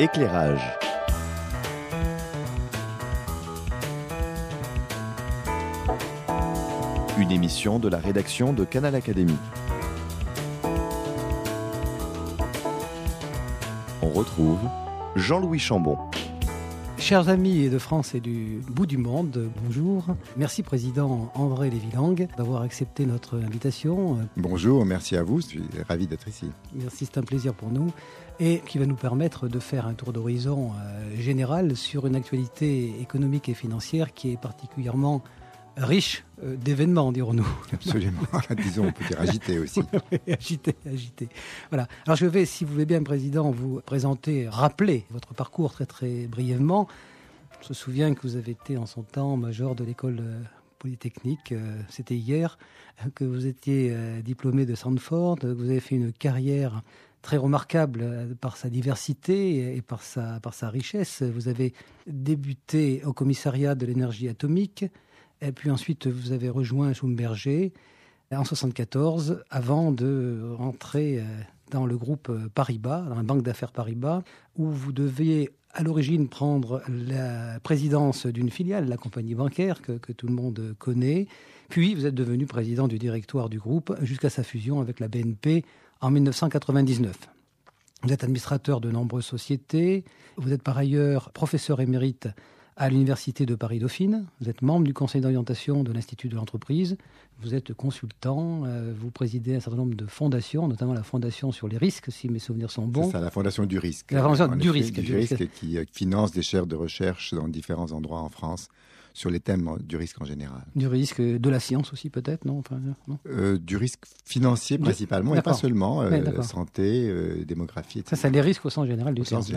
Éclairage. Une émission de la rédaction de Canal Académie. On retrouve Jean-Louis Chambon. Chers amis de France et du bout du monde, bonjour. Merci Président André Lévy-Lang d'avoir accepté notre invitation. Bonjour, merci à vous, je suis ravi d'être ici. Merci, c'est un plaisir pour nous et qui va nous permettre de faire un tour d'horizon général sur une actualité économique et financière qui est particulièrement riche d'événements, dirons-nous. Absolument, disons, on peut dire agité aussi. agité. Voilà. Alors je vais, si vous voulez bien, Président, vous présenter, rappeler votre parcours très brièvement. Je me souviens que vous avez été en son temps major de l'école polytechnique, c'était hier, que vous étiez diplômé de Stanford, que vous avez fait une carrière très remarquable par sa diversité et par sa richesse. Vous avez débuté au commissariat de l'énergie atomique. Et puis ensuite, vous avez rejoint Schlumberger en 1974, avant de rentrer dans le groupe Paribas, dans la banque d'affaires Paribas, où vous deviez à l'origine prendre la présidence d'une filiale, la compagnie bancaire que tout le monde connaît. Puis vous êtes devenu président du directoire du groupe jusqu'à sa fusion avec la BNP en 1999. Vous êtes administrateur de nombreuses sociétés. Vous êtes par ailleurs professeur émérite à l'Université de Paris-Dauphine. Vous êtes membre du conseil d'orientation de l'Institut de l'entreprise. Vous êtes consultant. Vous présidez un certain nombre de fondations, notamment la Fondation sur les risques, si mes souvenirs sont bons. C'est ça, la Fondation du risque. La Fondation du risque qui finance des chaires de recherche dans différents endroits en France sur les thèmes du risque en général. Du risque, de la science aussi peut-être, non, non. Du risque financier principalement, et pas seulement. Santé, démographie, etc. Ça, c'est les risques au sens général du terme.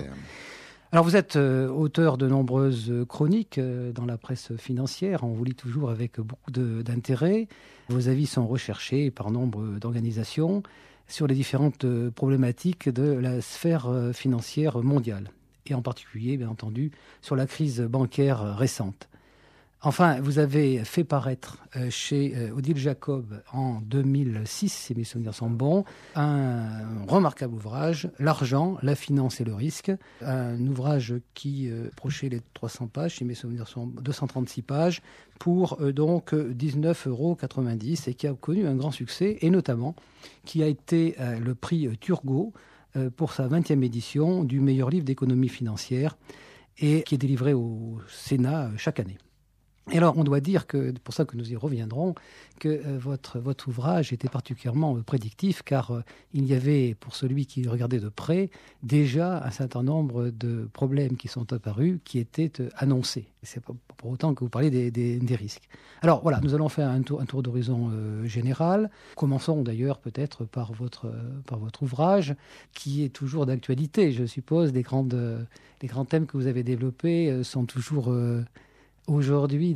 Alors vous êtes auteur de nombreuses chroniques dans la presse financière, on vous lit toujours avec beaucoup d'intérêt. Vos avis sont recherchés par nombre d'organisations sur les différentes problématiques de la sphère financière mondiale, et en particulier, bien entendu, sur la crise bancaire récente. Enfin, vous avez fait paraître chez Odile Jacob en 2006, si mes souvenirs sont bons, un remarquable ouvrage, L'argent, la finance et le risque. Un ouvrage qui approchait les 300 pages, si mes souvenirs sont 236 pages, pour donc 19,90 € et qui a connu un grand succès, et notamment qui a été le prix Turgot pour sa 20e édition du meilleur livre d'économie financière et qui est délivré au Sénat chaque année. Et alors, on doit dire que, pour ça que nous y reviendrons, que votre ouvrage était particulièrement prédictif, car il y avait, pour celui qui regardait de près, déjà un certain nombre de problèmes qui sont apparus, qui étaient annoncés. C'est pas pour autant que vous parlez des risques. Alors voilà, nous allons faire un tour d'horizon général. Commençons d'ailleurs peut-être par votre ouvrage, qui est toujours d'actualité, je suppose. Les grands thèmes que vous avez développés sont toujours... aujourd'hui,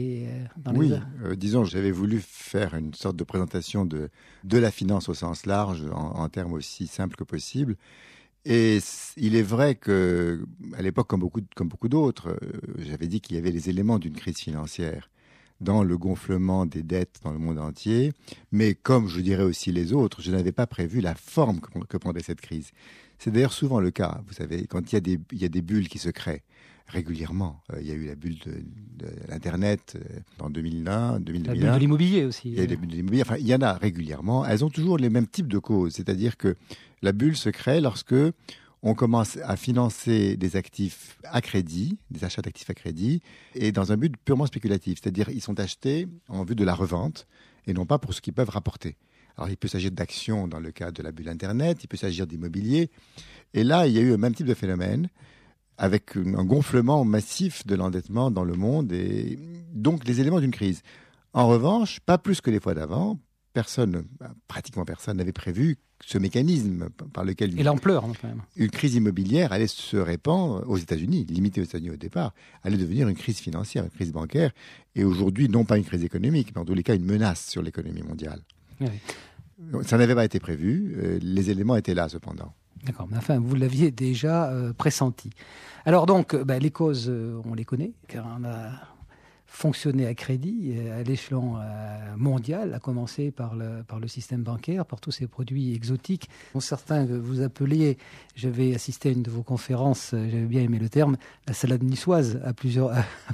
disons, j'avais voulu faire une sorte de présentation de la finance au sens large, en termes aussi simples que possible. Et il est vrai que, à l'époque, comme beaucoup d'autres, j'avais dit qu'il y avait les éléments d'une crise financière dans le gonflement des dettes dans le monde entier. Mais comme je dirais aussi les autres, je n'avais pas prévu la forme que prendrait cette crise. C'est d'ailleurs souvent le cas. Vous savez, quand il y a des bulles qui se créent régulièrement. Il y a eu la bulle de l'Internet en 2001, 2001. La bulle de l'immobilier aussi. Il y a eu la bulle de l'immobilier. Enfin, il y en a régulièrement. Elles ont toujours les mêmes types de causes. C'est-à-dire que la bulle se crée lorsque on commence à financer des actifs à crédit, des achats d'actifs à crédit, et dans un but purement spéculatif. C'est-à-dire ils sont achetés en vue de la revente et non pas pour ce qu'ils peuvent rapporter. Alors, il peut s'agir d'actions dans le cas de la bulle Internet, il peut s'agir d'immobilier. Et là, il y a eu le même type de phénomène, avec un gonflement massif de l'endettement dans le monde et donc les éléments d'une crise. En revanche, pas plus que les fois d'avant, pratiquement personne n'avait prévu ce mécanisme par lequel et l'ampleur, quand même. Une crise immobilière allait se répandre aux États-Unis, limitée aux États-Unis au départ, allait devenir une crise financière, une crise bancaire, et aujourd'hui, non pas une crise économique, mais en tous les cas une menace sur l'économie mondiale. Oui. Ça n'avait pas été prévu, les éléments étaient là cependant. D'accord, mais enfin, vous l'aviez déjà pressenti. Alors donc, les causes, on les connaît, car on a fonctionner à crédit à l'échelon mondial, à commencer par le système bancaire, par tous ces produits exotiques dont certains vous appeliez, j'avais assisté à une de vos conférences, j'avais bien aimé le terme, la salade niçoise à plusieurs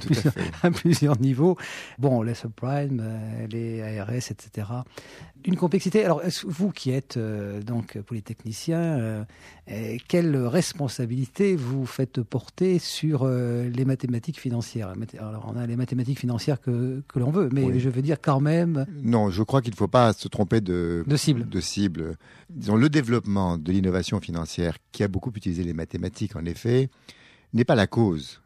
niveaux. Bon, les subprimes, les ARS, etc. Une complexité. Alors, vous qui êtes donc polytechnicien, quelle responsabilité vous faites porter sur les mathématiques financières? Alors, on a les mathématiques financières que l'on veut, mais je veux dire quand même... Non, je crois qu'il ne faut pas se tromper de cible. Disons, le développement de l'innovation financière, qui a beaucoup utilisé les mathématiques, en effet, n'est pas la cause.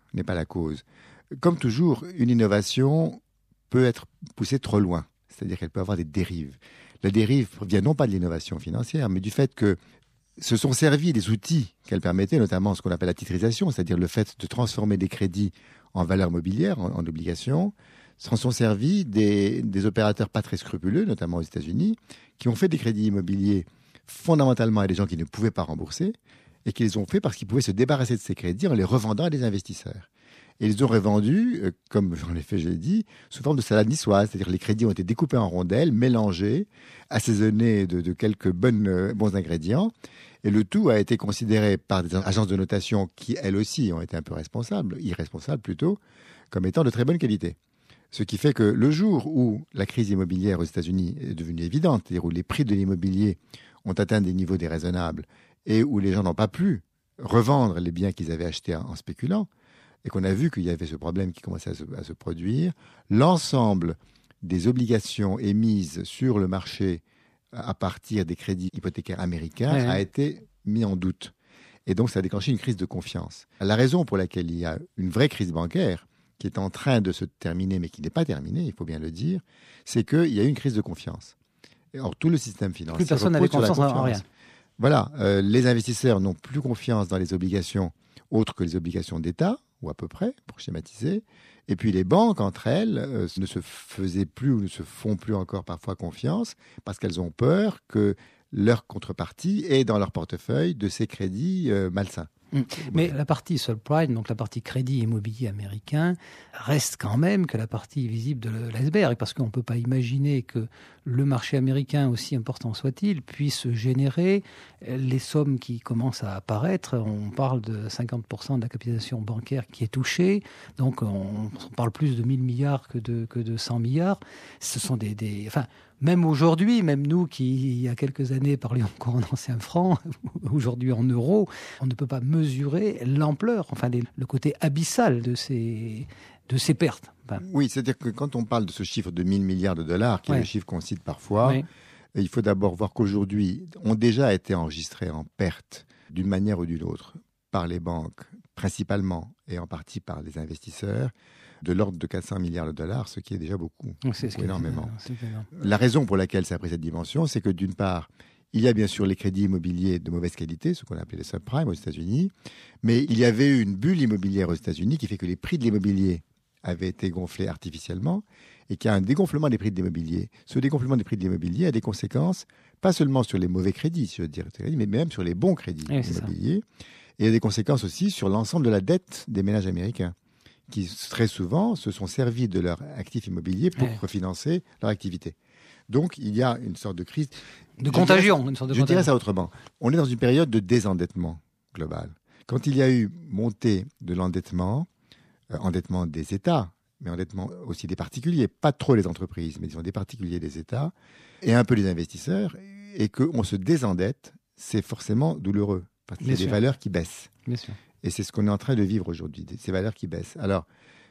Comme toujours, une innovation peut être poussée trop loin, c'est-à-dire qu'elle peut avoir des dérives. La dérive vient non pas de l'innovation financière, mais du fait que se sont servis des outils qu'elle permettait, notamment ce qu'on appelle la titrisation, c'est-à-dire le fait de transformer des crédits en valeurs mobilières, en obligations, s'en sont servis des opérateurs pas très scrupuleux, notamment aux États-Unis, qui ont fait des crédits immobiliers fondamentalement à des gens qui ne pouvaient pas rembourser, et qui les ont fait parce qu'ils pouvaient se débarrasser de ces crédits en les revendant à des investisseurs. Et ils ont revendus, comme en effet je l'ai dit, sous forme de salade niçoise, c'est-à-dire les crédits ont été découpés en rondelles, mélangés, assaisonnés de quelques bons ingrédients, et le tout a été considéré par des agences de notation qui, elles aussi, ont été un peu irresponsables plutôt, comme étant de très bonne qualité. Ce qui fait que le jour où la crise immobilière aux États-Unis est devenue évidente, c'est-à-dire où les prix de l'immobilier ont atteint des niveaux déraisonnables et où les gens n'ont pas pu revendre les biens qu'ils avaient achetés en spéculant, et qu'on a vu qu'il y avait ce problème qui commençait à se produire, l'ensemble des obligations émises sur le marché à partir des crédits hypothécaires américains a été mis en doute. Et donc, ça a déclenché une crise de confiance. La raison pour laquelle il y a une vraie crise bancaire, qui est en train de se terminer, mais qui n'est pas terminée, il faut bien le dire, c'est qu'il y a eu une crise de confiance. Or, tout le système financier... Plus personne n'avait confiance en rien. Voilà, les investisseurs n'ont plus confiance dans les obligations autres que les obligations d'État, ou à peu près, pour schématiser. Et puis les banques, entre elles, ne se faisaient plus ou ne se font plus encore parfois confiance parce qu'elles ont peur que leur contrepartie est dans leur portefeuille de ces crédits malsains. Mais la partie subprime, donc la partie crédit immobilier américain, reste quand même que la partie visible de l'iceberg, parce qu'on ne peut pas imaginer que le marché américain, aussi important soit-il, puisse générer les sommes qui commencent à apparaître. On parle de 50% de la capitalisation bancaire qui est touchée, donc on parle plus de 1000 milliards que de 100 milliards. Ce sont enfin, même aujourd'hui, même nous qui, il y a quelques années, parlions encore en ancien franc, aujourd'hui en euros, on ne peut pas mesurer l'ampleur, enfin le côté abyssal de ces pertes. Enfin, oui, c'est-à-dire que quand on parle de ce chiffre de 1000 milliards de dollars, qui est le chiffre qu'on cite parfois, il faut d'abord voir qu'aujourd'hui, ont déjà été enregistrés en pertes d'une manière ou d'une autre par les banques, principalement, et en partie par les investisseurs, de l'ordre de 400 milliards de dollars, ce qui est déjà beaucoup, énormément. La raison pour laquelle ça a pris cette dimension, c'est que d'une part, il y a bien sûr les crédits immobiliers de mauvaise qualité, ce qu'on appelait les subprimes aux États-Unis, mais il y avait eu une bulle immobilière aux États-Unis qui fait que les prix de l'immobilier avaient été gonflés artificiellement et qu'il y a un dégonflement des prix de l'immobilier. Ce dégonflement des prix de l'immobilier a des conséquences, pas seulement sur les mauvais crédits, si je veux dire, mais même sur les bons crédits immobiliers. Et il y a des conséquences aussi sur l'ensemble de la dette des ménages américains, qui très souvent se sont servis de leur actif immobilier pour refinancer leur activité. Donc, il y a une sorte de crise. De contagion. Je dirais ça autrement. On est dans une période de désendettement global. Quand il y a eu montée de l'endettement, endettement des États, mais endettement aussi des particuliers, pas trop les entreprises, mais disons des particuliers des États, et un peu les investisseurs, et qu'on se désendette, c'est forcément douloureux, parce qu'il y a des valeurs qui baissent. Bien sûr. Et c'est ce qu'on est en train de vivre aujourd'hui, ces valeurs qui baissent. Alors,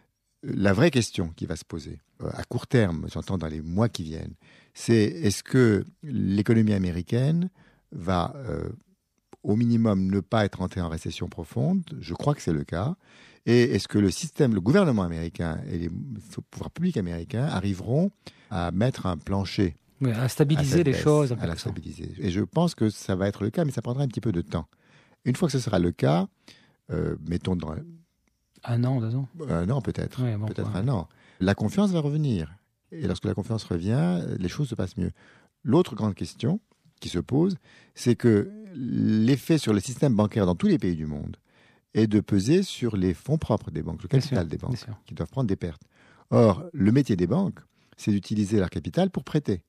la vraie question qui va se poser, à court terme, j'entends dans les mois qui viennent, c'est est-ce que l'économie américaine va, au minimum, ne pas être entrée en récession profonde? Je crois que c'est le cas. Et est-ce que le gouvernement américain et les pouvoirs publics américains arriveront à mettre un plancher, à stabiliser les choses? À la stabiliser. Et je pense que ça va être le cas, mais ça prendra un petit peu de temps. Une fois que ce sera le cas, mettons dans... 1 an, 2 ans? Un an peut-être, peut-être ouais. 1 an. La confiance va revenir. Et lorsque la confiance revient, les choses se passent mieux. L'autre grande question qui se pose, c'est que l'effet sur le système bancaire dans tous les pays du monde est de peser sur les fonds propres des banques, le capital des banques, qui doivent prendre des pertes. Or, le métier des banques, c'est d'utiliser leur capital pour prêter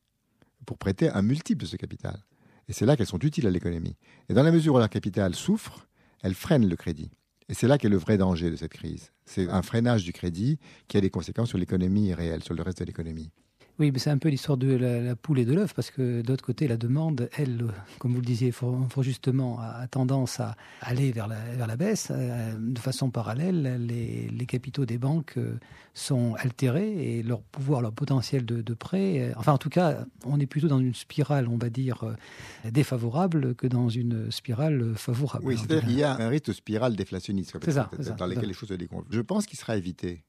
un multiple de ce capital. Et c'est là qu'elles sont utiles à l'économie. Et dans la mesure où leur capital souffre, elles freinent le crédit. Et c'est là qu'est le vrai danger de cette crise. C'est un freinage du crédit qui a des conséquences sur l'économie réelle, sur le reste de l'économie. Oui, mais c'est un peu l'histoire de la poule et de l'œuf, parce que d'autre côté, la demande, elle, comme vous le disiez fort justement, a tendance à aller vers la baisse. De façon parallèle, les capitaux des banques sont altérés et leur pouvoir, leur potentiel de prêt, enfin en tout cas, on est plutôt dans une spirale, on va dire, défavorable que dans une spirale favorable. Oui, c'est-à-dire qu'il y a un risque de spirale déflationniste dans lequel les choses se déconfient. Je pense qu'il sera évité.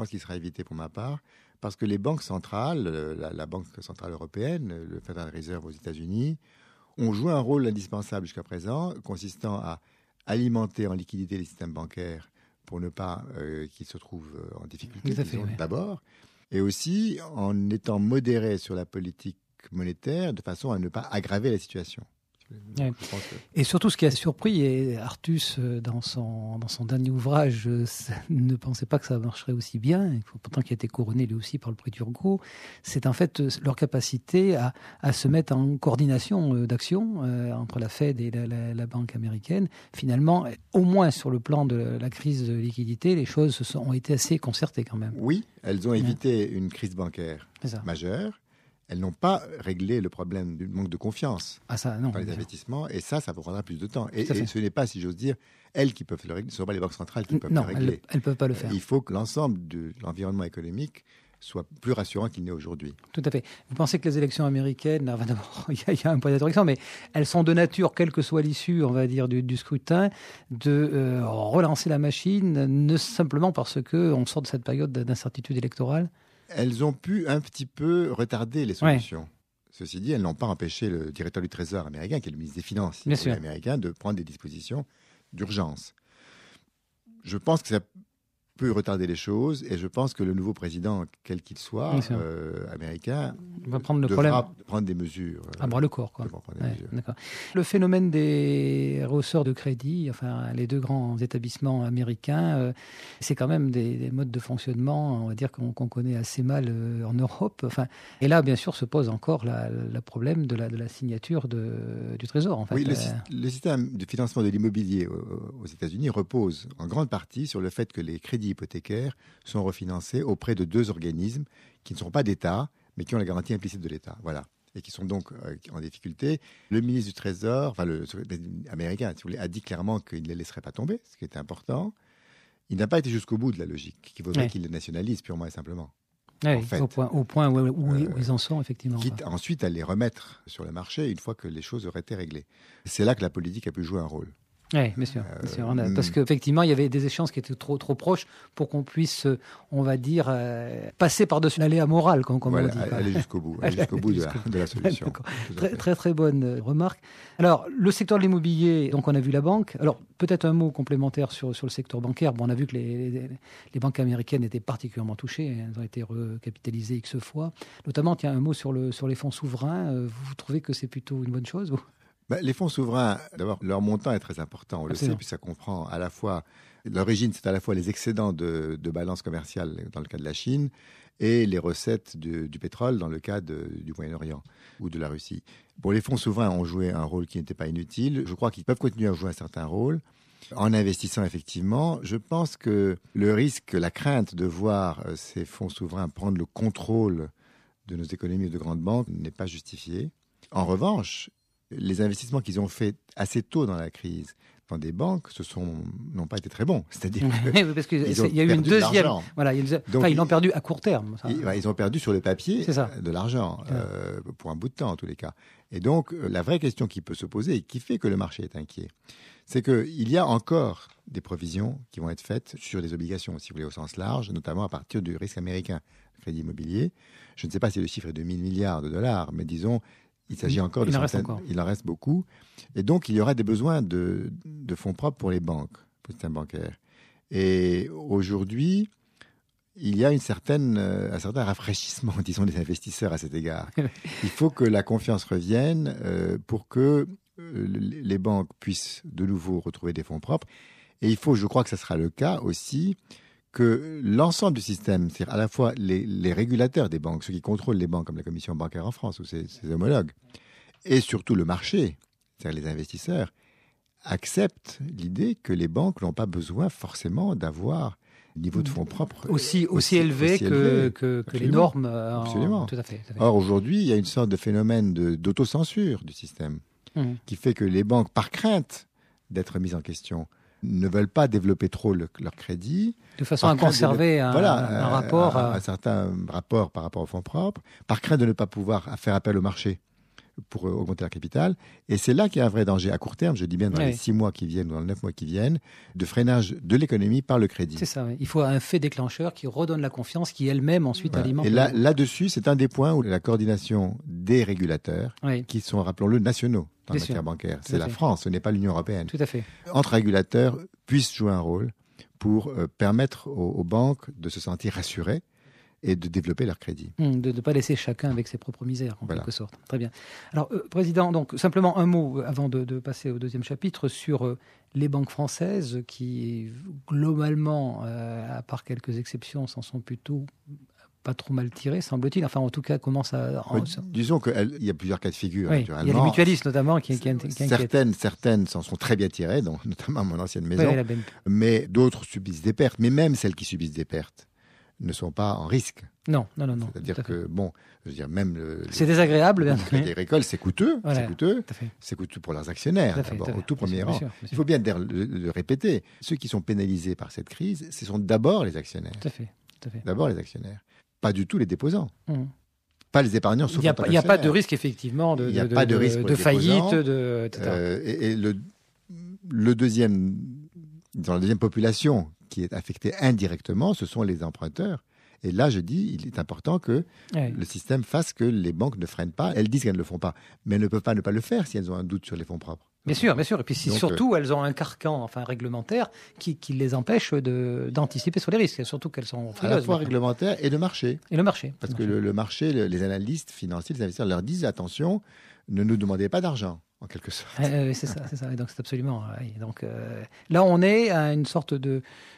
Pour ma part, parce que les banques centrales, la Banque centrale européenne, le Federal Reserve aux États-Unis, ont joué un rôle indispensable jusqu'à présent, consistant à alimenter en liquidité les systèmes bancaires pour ne pas qu'ils se trouvent en difficulté, d'abord, et aussi en étant modérés sur la politique monétaire de façon à ne pas aggraver la situation. Ouais. Et surtout, ce qui a surpris, et Artus, dans son dernier ouvrage, ne pensait pas que ça marcherait aussi bien, pourtant qui a été couronné lui aussi par le prix Turgot, c'est en fait leur capacité à se mettre en coordination d'action entre la Fed et la Banque américaine. Finalement, au moins sur le plan de la crise de liquidité, les choses ont été assez concertées quand même. Oui, elles ont évité une crise bancaire majeure. Elles n'ont pas réglé le problème du manque de confiance dans les investissements, et ça prendra plus de temps. Et ce n'est pas, si j'ose dire, elles qui peuvent le régler, ce ne sont pas les banques centrales qui peuvent le régler. Elles ne peuvent pas le faire. Il faut que l'ensemble de l'environnement économique soit plus rassurant qu'il n'est aujourd'hui. Tout à fait. Vous pensez que les élections américaines, d'abord, il y a un point d'interrogation, mais elles sont de nature, quelle que soit l'issue, on va dire, du scrutin, de relancer la machine, ne simplement parce qu'on sort de cette période d'incertitude électorale? Elles ont pu un petit peu retarder les solutions. Ouais. Ceci dit, elles n'ont pas empêché le directeur du Trésor américain, qui est le ministre des Finances américain, de prendre des dispositions d'urgence. Je pense que ça peut retarder les choses, et je pense que le nouveau président, quel qu'il soit, américain, va prendre prendre des mesures. À bras le corps, quoi. D'accord. Le phénomène des rehausseurs de crédit, enfin les deux grands établissements américains, c'est quand même des modes de fonctionnement, on va dire qu'on connaît assez mal en Europe. Enfin, et là, bien sûr, se pose encore le problème de la signature du Trésor. En fait. Oui, le système de financement de l'immobilier aux États-Unis repose en grande partie sur le fait que les crédits hypothécaires sont refinancés auprès de deux organismes qui ne sont pas d'État, mais qui ont la garantie implicite de l'État. Voilà. Et qui sont donc en difficulté. Le ministre du Trésor, enfin le américain, si vous voulez, a dit clairement qu'il ne les laisserait pas tomber, ce qui était important. Il n'a pas été jusqu'au bout de la logique, qu'il faudrait qu'il les nationalise purement et simplement. En fait, au point où ils en sont, effectivement. Quitte ensuite à les remettre sur le marché une fois que les choses auraient été réglées. C'est là que la politique a pu jouer un rôle. Oui, bien sûr. Parce qu'effectivement, il y avait des échanges qui étaient trop proches pour qu'on puisse, on va dire, passer par-dessus l'aléa morale, comme on dit. Aller jusqu'au bout, de la solution. Très bonne remarque. Alors, le secteur de l'immobilier, donc on a vu la banque. Alors, peut-être un mot complémentaire sur le secteur bancaire. Bon, on a vu que les banques américaines étaient particulièrement touchées. Elles ont été recapitalisées X fois. Notamment, tiens, un mot sur les fonds souverains. Vous trouvez que c'est plutôt une bonne chose ou... Les fonds souverains, d'abord, leur montant est très important, on le sait, puis ça comprend à la fois, l'origine, c'est à la fois les excédents de balance commerciale dans le cas de la Chine et les recettes du pétrole dans le cas du Moyen-Orient ou de la Russie. Bon, les fonds souverains ont joué un rôle qui n'était pas inutile. Je crois qu'ils peuvent continuer à jouer un certain rôle. En investissant effectivement, je pense que le risque, la crainte de voir ces fonds souverains prendre le contrôle de nos économies de grandes banques n'est pas justifié. En revanche, les investissements qu'ils ont faits assez tôt dans la crise dans des banques n'ont pas été très bons. C'est-à-dire parce qu'il y a eu une deuxième. Voilà, ils l'ont perdu à court terme. Ils ont perdu sur le papier de l'argent, pour un bout de temps en tous les cas. Et donc, la vraie question qui peut se poser et qui fait que le marché est inquiet, c'est qu'il y a encore des provisions qui vont être faites sur les obligations, si vous voulez, au sens large, notamment à partir du risque américain, le crédit immobilier. Je ne sais pas si le chiffre est de 1 000 milliards de dollars, mais disons, il s'agit encore de centaines. Il en reste beaucoup. Et donc, il y aura des besoins de fonds propres pour les banques, pour le système bancaire. Et aujourd'hui, il y a un certain rafraîchissement, disons, des investisseurs à cet égard. Il faut que la confiance revienne pour que les banques puissent de nouveau retrouver des fonds propres. Et il faut, je crois que ce sera le cas aussi, que l'ensemble du système, c'est-à-dire à la fois les régulateurs des banques, ceux qui contrôlent les banques comme la Commission bancaire en France ou ses homologues, et surtout le marché, c'est-à-dire les investisseurs, acceptent l'idée que les banques n'ont pas besoin forcément d'avoir un niveau de fonds propres aussi élevé que les normes. Absolument. Tout à fait. Or, aujourd'hui, il y a une sorte de phénomène d'autocensure du système qui fait que les banques, par crainte d'être mises en question, ne veulent pas développer trop leur crédit. De façon à conserver un rapport. Un certain rapport par rapport aux fonds propres, par crainte de ne pas pouvoir faire appel au marché pour augmenter leur capital. Et c'est là qu'il y a un vrai danger à court terme, je dis bien dans les 6 mois qui viennent ou dans les 9 mois qui viennent, de freinage de l'économie par le crédit. C'est ça, oui. Il faut un fait déclencheur qui redonne la confiance, qui elle-même ensuite alimente. Et là-dessus, c'est un des points où la coordination des régulateurs, qui sont, rappelons-le, nationaux dans la matière bancaire. C'est la France, ce n'est pas l'Union européenne. Tout à fait. Entre régulateurs, puissent jouer un rôle pour permettre aux banques de se sentir rassurées et de développer leur crédit. De ne pas laisser chacun avec ses propres misères, en quelque sorte. Très bien. Alors, Président, donc, simplement un mot avant de passer au deuxième chapitre sur les banques françaises qui, globalement, à part quelques exceptions, s'en sont plutôt pas trop mal tirées, semble-t-il. Enfin, en tout cas, commence à... Disons qu'il y a plusieurs cas de figure. Oui, il y a les mutualistes, notamment, qui inquiètent. Certaines s'en sont très bien tirées, donc, notamment mon ancienne maison. Oui, mais d'autres subissent des pertes. Mais même celles qui subissent des pertes ne sont pas en risque. Non. C'est-à-dire que, je veux dire, même c'est désagréable. Le crédit agricole, c'est coûteux. Voilà, c'est coûteux pour leurs actionnaires, d'abord, au tout premier rang. Il faut bien le répéter. Ceux qui sont pénalisés par cette crise, ce sont d'abord les actionnaires. Tout à fait. D'abord les actionnaires. Pas du tout les déposants. Pas les épargnants, sauf il n'y a pas de risque, effectivement, de faillite. Et le deuxième, dans la deuxième population qui est affectée indirectement, ce sont les emprunteurs. Et là, je dis, il est important que le système fasse que les banques ne freinent pas. Elles disent qu'elles ne le font pas, mais elles ne peuvent pas ne pas le faire si elles ont un doute sur les fonds propres. Bien sûr. Et puis surtout, elles ont un carcan réglementaire qui les empêche d'anticiper sur les risques. Surtout qu'elles sont frileuses. À la fois réglementaire et de marché. Parce que le marché, les analystes financiers, les investisseurs leur disent attention, ne nous demandez pas d'argent, en quelque sorte. C'est ça. Et donc c'est absolument. Donc là, on est à une sorte de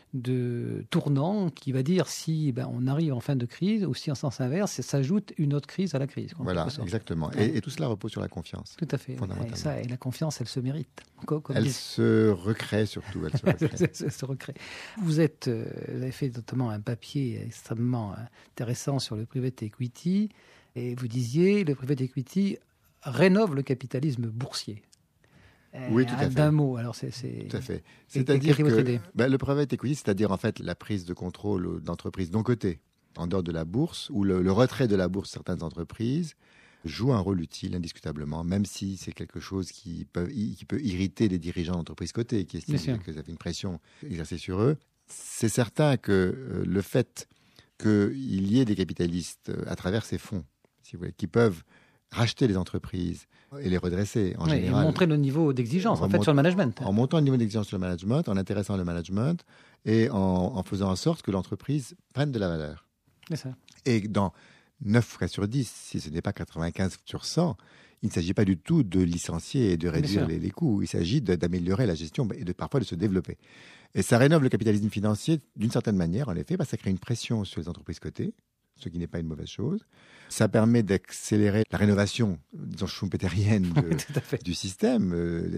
tournant qui va dire si on arrive en fin de crise ou si en sens inverse, s'ajoute une autre crise à la crise. Voilà, exactement. Et tout cela repose sur la confiance. Tout à fait. Et la confiance, elle se mérite. Elle se recrée surtout. Elle se recrée. Vous avez fait notamment un papier extrêmement intéressant sur le private equity et vous disiez le private equity rénove le capitalisme boursier. Oui, tout à fait. D'un mot, alors c'est... Tout à fait. C'est-à-dire que le private equity, c'est-à-dire en fait la prise de contrôle d'entreprises non cotées en dehors de la bourse, ou le retrait de la bourse de certaines entreprises, joue un rôle utile indiscutablement, même si c'est quelque chose qui peut irriter les dirigeants d'entreprises cotées, qui estiment que ça fait une pression exercée sur eux. C'est certain que le fait qu'il y ait des capitalistes à travers ces fonds, si vous voulez, qui peuvent racheter les entreprises et les redresser en général. Et montrer le niveau d'exigence sur le management. En montant le niveau d'exigence sur le management, en intéressant le management et en faisant en sorte que l'entreprise prenne de la valeur. C'est ça. Et dans 9 cas sur 10, si ce n'est pas 95 sur 100, il ne s'agit pas du tout de licencier et de réduire les coûts. Il s'agit d'améliorer la gestion et parfois de se développer. Et ça rénove le capitalisme financier d'une certaine manière, en effet, parce que ça crée une pression sur les entreprises cotées, ce qui n'est pas une mauvaise chose. Ça permet d'accélérer la rénovation, disons, schumpeterienne du système.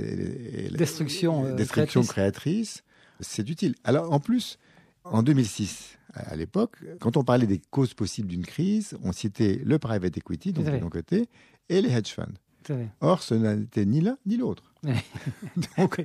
Destruction créatrice. C'est utile. Alors, en plus, en 2006, à l'époque, quand on parlait des causes possibles d'une crise, on citait le private equity, donc de l'un côté, et les hedge funds. Or, ce n'était ni l'un ni l'autre. Donc,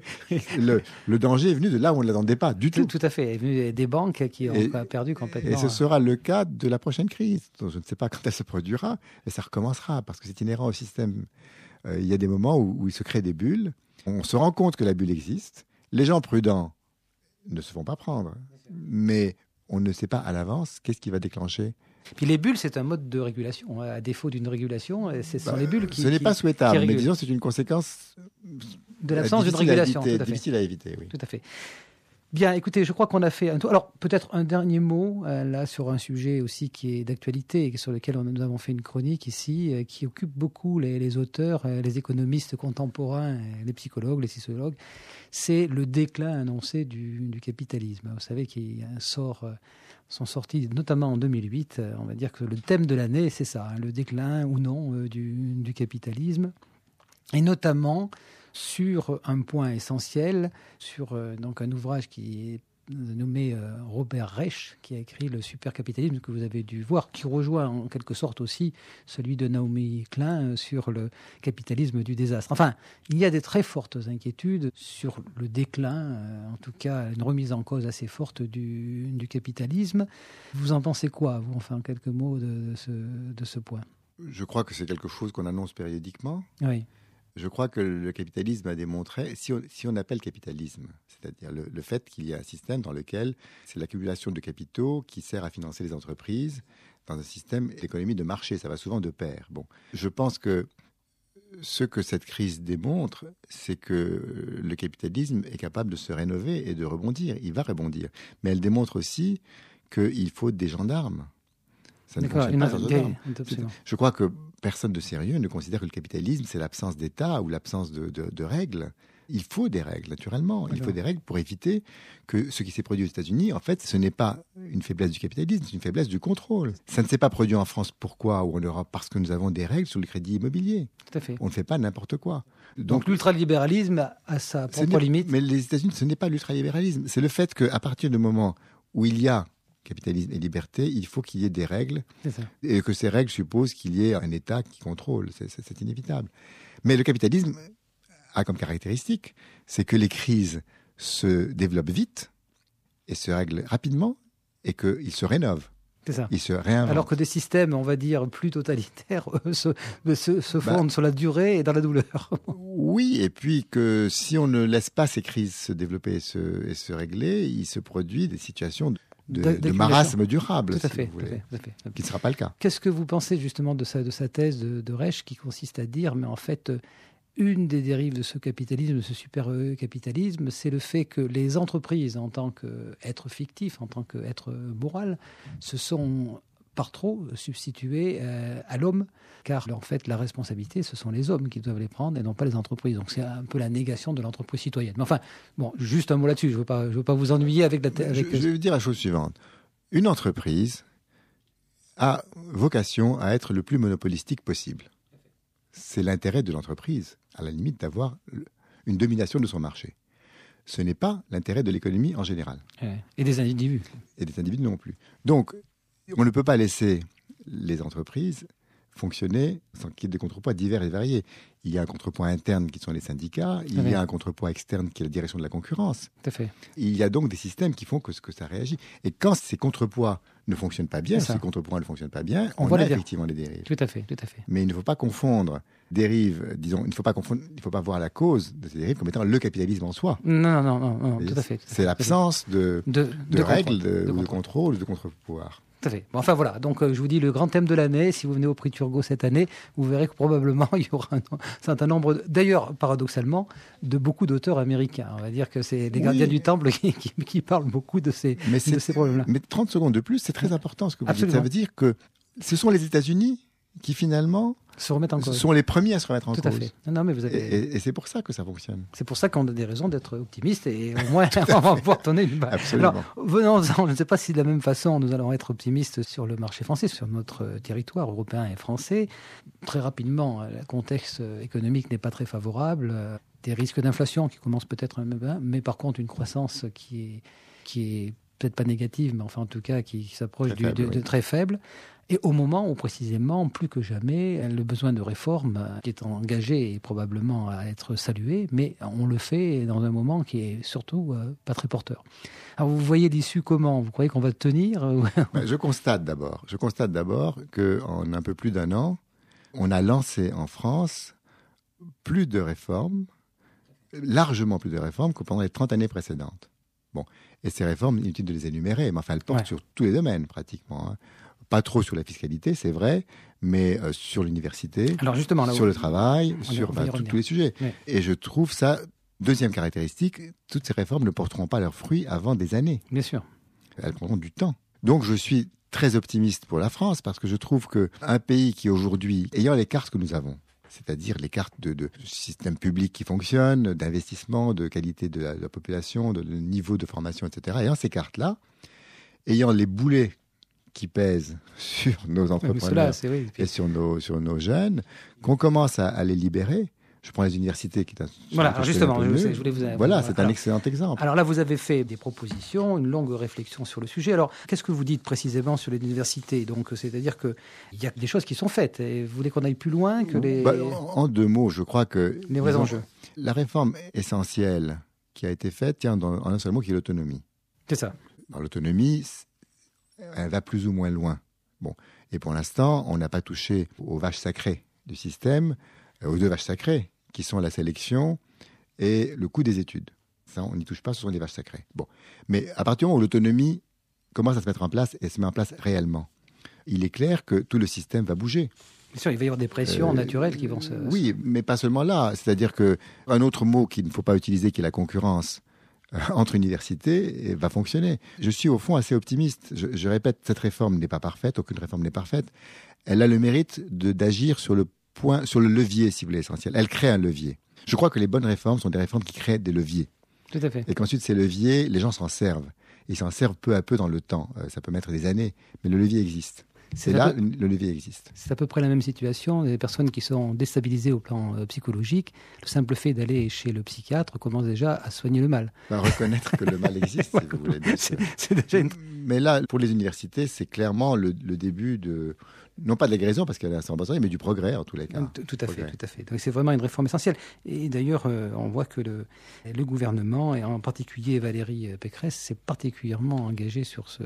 le danger est venu de là où on ne l'attendait pas du tout. Tout à fait. Il est venu des banques qui ont perdu complètement. Et ce sera le cas de la prochaine crise. Donc, je ne sais pas quand elle se produira, mais ça recommencera parce que c'est inhérent au système. Il y a des moments où il se crée des bulles. On se rend compte que la bulle existe. Les gens prudents ne se font pas prendre. Mais on ne sait pas à l'avance qu'est-ce qui va déclencher. Puis les bulles, c'est un mode de régulation. À défaut d'une régulation, ce sont les bulles qui... Ce n'est pas souhaitable, mais disons c'est une conséquence de l'absence d'une régulation. Difficile à éviter, oui. Tout à fait. Bien, écoutez, je crois qu'on a fait un tour. Alors, peut-être un dernier mot, là, sur un sujet aussi qui est d'actualité et sur lequel nous avons fait une chronique ici, qui occupe beaucoup les auteurs, les économistes contemporains, les psychologues, les sociologues. C'est le déclin annoncé du capitalisme. Vous savez qu'il y a sont sortis, notamment en 2008, on va dire que le thème de l'année, c'est ça, le déclin ou non du capitalisme. Et notamment sur un point essentiel, sur donc un ouvrage qui est nommé Robert Reich, qui a écrit Le supercapitalisme, que vous avez dû voir, qui rejoint en quelque sorte aussi celui de Naomi Klein sur le capitalisme du désastre. Enfin, il y a des très fortes inquiétudes sur le déclin, en tout cas une remise en cause assez forte du capitalisme. Vous en pensez quoi, vous, enfin, en quelques mots de ce point? Je crois que c'est quelque chose qu'on annonce périodiquement. Oui. Je crois que le capitalisme a démontré, si on appelle capitalisme, c'est-à-dire le fait qu'il y a un système dans lequel c'est l'accumulation de capitaux qui sert à financer les entreprises dans un système d'économie de marché, ça va souvent de pair. Bon, je pense que ce que cette crise démontre, c'est que le capitalisme est capable de se rénover et de rebondir. Il va rebondir. Mais elle démontre aussi qu'il faut des gendarmes. Ça ne fonctionne pas sans gendarmes. Je crois que personne de sérieux ne considère que le capitalisme, c'est l'absence d'État ou l'absence de règles. Il faut des règles, naturellement. Il faut des règles pour éviter que ce qui s'est produit aux États-Unis, en fait, ce n'est pas une faiblesse du capitalisme, c'est une faiblesse du contrôle. Ça ne s'est pas produit en France. Pourquoi? Ou en Europe? Parce que nous avons des règles sur le crédit immobilier. Tout à fait. On ne fait pas n'importe quoi. Donc l'ultralibéralisme a sa propre limite. Mais les États-Unis, ce n'est pas l'ultralibéralisme. C'est le fait qu'à partir du moment où il y a capitalisme et liberté, il faut qu'il y ait des règles et que ces règles supposent qu'il y ait un État qui contrôle. C'est inévitable. Mais le capitalisme a comme caractéristique, c'est que les crises se développent vite et se règlent rapidement et qu'ils se rénovent. C'est ça. Ils se réinventent. Alors que des systèmes, on va dire, plus totalitaires se fondent sur la durée et dans la douleur. Oui, et puis que si on ne laisse pas ces crises se développer et se régler, il se produit des situations de marasme durable, tout à fait, qui ne sera pas le cas. Qu'est-ce que vous pensez justement de sa thèse de Reich qui consiste à dire, mais en fait, une des dérives de ce capitalisme, de ce super-capitalisme, c'est le fait que les entreprises, en tant qu'être fictif, en tant qu'être moral, se sont par trop substituées à l'homme, car en fait la responsabilité, ce sont les hommes qui doivent les prendre et non pas les entreprises. Donc c'est un peu la négation de l'entreprise citoyenne. Mais enfin, bon, juste un mot là-dessus, je veux pas vous ennuyer avec la... Je vais vous dire la chose suivante. Une entreprise a vocation à être le plus monopolistique possible. C'est l'intérêt de l'entreprise, à la limite, d'avoir une domination de son marché. Ce n'est pas l'intérêt de l'économie en général. Et des individus. Et des individus non plus. Donc, on ne peut pas laisser les entreprises fonctionner sans qu'il y ait des contrepoids divers et variés. Il y a un contrepoids interne qui sont les syndicats, il y a un contrepoids externe qui est la direction de la concurrence. Tout à fait. Il y a donc des systèmes qui font que ça réagit. Et quand ces contrepoids ne fonctionnent pas bien, on a effectivement des dérives. Tout à fait. Mais il ne faut pas confondre dérives, disons, il ne faut pas voir la cause de ces dérives comme étant le capitalisme en soi. Non, tout à fait. C'est l'absence de règles, de contrôle, de contre-pouvoir. Tout à fait. Bon, enfin voilà, donc je vous dis le grand thème de l'année, si vous venez au prix Turgot cette année, vous verrez que probablement il y aura un certain nombre, d'ailleurs paradoxalement, de beaucoup d'auteurs américains. On va dire que c'est les gardiens du temple qui parlent beaucoup de ces problèmes-là. Mais 30 secondes de plus, c'est très important ce que vous dites. Ça veut dire que ce sont les États-Unis qui finalement se remettent en cause. Sont les premiers à se remettre en cause. Tout à fait. Non, mais vous avez... Et c'est pour ça que ça fonctionne. C'est pour ça qu'on a des raisons d'être optimistes et au moins on va pouvoir tourner une balle. Absolument. Alors, venons-en, je ne sais pas si de la même façon nous allons être optimistes sur le marché français, sur notre territoire européen et français. Très rapidement, le contexte économique n'est pas très favorable. Des risques d'inflation qui commencent peut-être, mais par contre une croissance qui est peut-être pas négative, mais enfin en tout cas qui s'approche de très faible. Et au moment où, précisément, plus que jamais, le besoin de réforme est engagé et probablement à être salué, mais on le fait dans un moment qui est surtout pas très porteur. Alors, vous voyez l'issue comment? Vous croyez qu'on va tenir? Je constate d'abord qu'en un peu plus d'un an, on a lancé en France plus de réformes, largement plus de réformes que pendant les 30 années précédentes. Bon. Et ces réformes, inutile de les énumérer, mais enfin, elles portent sur tous les domaines, pratiquement, hein. Pas trop sur la fiscalité, c'est vrai, mais sur l'université, sur le travail, sur tous les sujets. Oui. Et je trouve ça Deuxième caractéristique, toutes ces réformes ne porteront pas leurs fruits avant des années. Bien sûr. Elles prendront du temps. Donc je suis très optimiste pour la France parce que je trouve qu'un pays qui aujourd'hui, ayant les cartes que nous avons, c'est-à-dire les cartes de système public qui fonctionne, d'investissement, de qualité de la population, de niveau de formation, etc., ayant ces cartes-là, ayant les boulets qui pèsent sur nos entrepreneurs et sur nos jeunes, qu'on commence à les libérer. Je prends les universités qui est un... Voilà, alors justement, je voulais vous... Voilà, c'est un excellent exemple. Alors là, vous avez fait des propositions, une longue réflexion sur le sujet. Alors, qu'est-ce que vous dites précisément sur les universités ? Donc, c'est-à-dire qu'il y a des choses qui sont faites. Et vous voulez qu'on aille plus loin que les... En deux mots, je crois que... Les vrais enjeux. La réforme essentielle qui a été faite tient en un seul mot, qui est l'autonomie. C'est ça. Dans l'autonomie, elle va plus ou moins loin. Bon. Et pour l'instant, on n'a pas touché aux vaches sacrées du système, aux deux vaches sacrées, qui sont la sélection et le coût des études. Ça, on n'y touche pas, ce sont des vaches sacrées. Bon. Mais à partir du moment où l'autonomie commence à se mettre en place et se met en place réellement, il est clair que tout le système va bouger. Bien sûr, il va y avoir des pressions naturelles qui vont se... Oui, mais pas seulement là. C'est-à-dire qu'un autre mot qu'il ne faut pas utiliser, qui est la concurrence entre universités, va fonctionner. Je suis au fond assez optimiste. Je répète, cette réforme n'est pas parfaite, aucune réforme n'est parfaite. Elle a le mérite d'agir sur le levier, si vous voulez, essentiel. Elle crée un levier. Je crois que les bonnes réformes sont des réformes qui créent des leviers. Tout à fait. Et qu'ensuite, ces leviers, les gens s'en servent. Ils s'en servent peu à peu dans le temps. Ça peut mettre des années, mais le levier existe. Le levier existe. C'est à peu près la même situation. Des personnes qui sont déstabilisées au plan psychologique, le simple fait d'aller chez le psychiatre commence déjà à soigner le mal. Reconnaître que le mal existe, si vous voulez. C'est déjà une... Mais là, pour les universités, c'est clairement le début de... Non pas de la guérison, parce qu'elle est en bonne mais du progrès, en tous les cas. Tout à fait. Donc c'est vraiment une réforme essentielle. Et d'ailleurs, on voit que le gouvernement, et en particulier Valérie Pécresse, s'est particulièrement engagé sur ce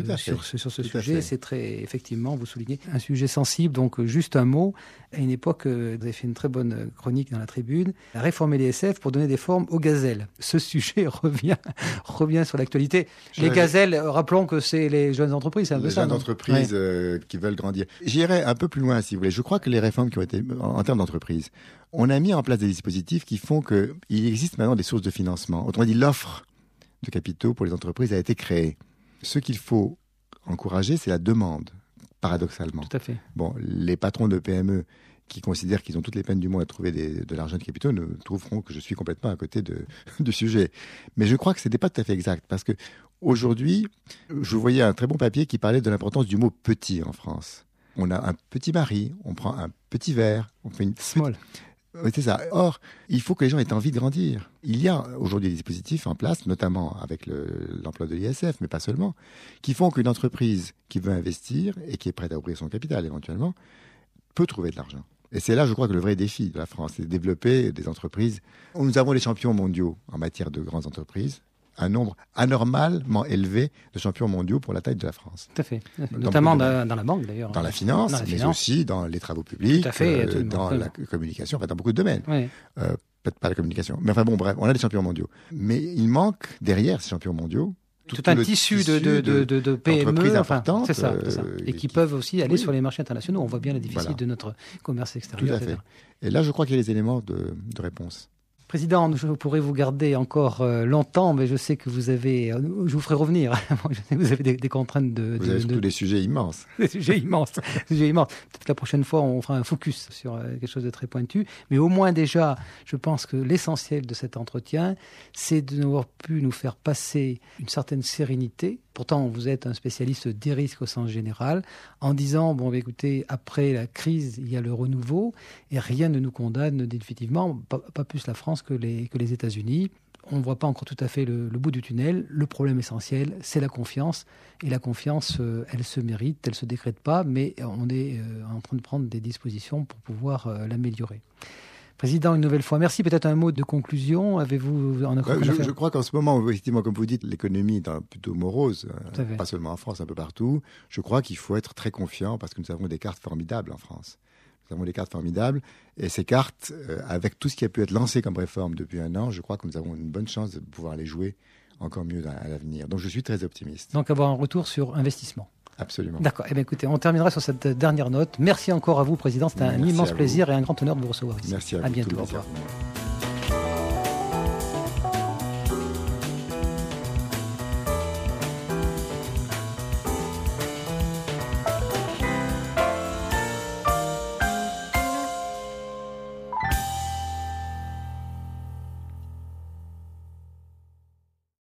sujet. C'est très, effectivement, vous soulignez, un sujet sensible. Donc juste un mot. À une époque, vous avez fait une très bonne chronique dans la Tribune, réformer les SF pour donner des formes aux gazelles. Ce sujet revient sur l'actualité. Les gazelles, rappelons que c'est les jeunes entreprises, c'est un peu ça. Les jeunes entreprises qui veulent grandir. J'irai un peu plus loin, si vous voulez. Je crois que les réformes qui ont été, en termes d'entreprise, on a mis en place des dispositifs qui font qu'il existe maintenant des sources de financement. Autrement dit, l'offre de capitaux pour les entreprises a été créée. Ce qu'il faut encourager, c'est la demande, paradoxalement. Tout à fait. Bon, les patrons de PME qui considèrent qu'ils ont toutes les peines du monde à trouver de l'argent de capitaux ne trouveront que je suis complètement à côté du sujet. Mais je crois que ce n'était pas tout à fait exact, parce que aujourd'hui, je voyais un très bon papier qui parlait de l'importance du mot « petit » en France. On a un petit mari, on prend un petit verre, on fait une... Small. C'est ça. Or, il faut que les gens aient envie de grandir. Il y a aujourd'hui des dispositifs en place, notamment avec l'emploi de l'ISF, mais pas seulement, qui font qu'une entreprise qui veut investir et qui est prête à ouvrir son capital éventuellement, peut trouver de l'argent. Et c'est là, je crois, que le vrai défi de la France, c'est de développer des entreprises. Nous avons les champions mondiaux en matière de grandes entreprises, un nombre anormalement élevé de champions mondiaux pour la taille de la France. Tout à fait. Notamment dans la banque, d'ailleurs. Dans la finance, mais aussi dans les travaux publics, tout à fait, dans la communication, enfin dans beaucoup de domaines. Oui. Peut-être pas la communication. Mais enfin bon, bref, on a des champions mondiaux. Mais il manque, derrière ces champions mondiaux, tout un tissu de PME, importantes, c'est ça. Et qui peuvent aussi aller sur les marchés internationaux. On voit bien le déficit de notre commerce extérieur. Tout à fait. Et là, je crois qu'il y a les éléments de réponse. Président, je pourrais vous garder encore longtemps, mais je sais que je vous ferai revenir. Je sais que vous avez des contraintes Vous avez surtout des sujets immenses. Des sujets immenses. Peut-être la prochaine fois, on fera un focus sur quelque chose de très pointu. Mais au moins déjà, je pense que l'essentiel de cet entretien, c'est de n'avoir pu nous faire passer une certaine sérénité. Pourtant, vous êtes un spécialiste des risques au sens général, en disant, écoutez, après la crise, il y a le renouveau, et rien ne nous condamne définitivement, pas plus la France que les États-Unis. On ne voit pas encore tout à fait le bout du tunnel. Le problème essentiel, c'est la confiance. Et la confiance, elle se mérite, elle ne se décrète pas, mais on est en train de prendre des dispositions pour pouvoir l'améliorer. Président, une nouvelle fois, merci. Peut-être un mot de conclusion. Avez-vous je crois qu'en ce moment, effectivement, comme vous dites, l'économie est plutôt morose, pas seulement en France, un peu partout. Je crois qu'il faut être très confiant parce que nous avons des cartes formidables en France. Nous avons des cartes formidables et ces cartes, avec tout ce qui a pu être lancé comme réforme depuis un an, je crois que nous avons une bonne chance de pouvoir les jouer encore mieux à l'avenir. Donc je suis très optimiste. Donc avoir un retour sur investissement. Absolument. D'accord. Écoutez, on terminera sur cette dernière note. Merci encore à vous, Président. C'était un immense plaisir et un grand honneur de vous recevoir ici. Merci à vous. À bientôt. Au revoir.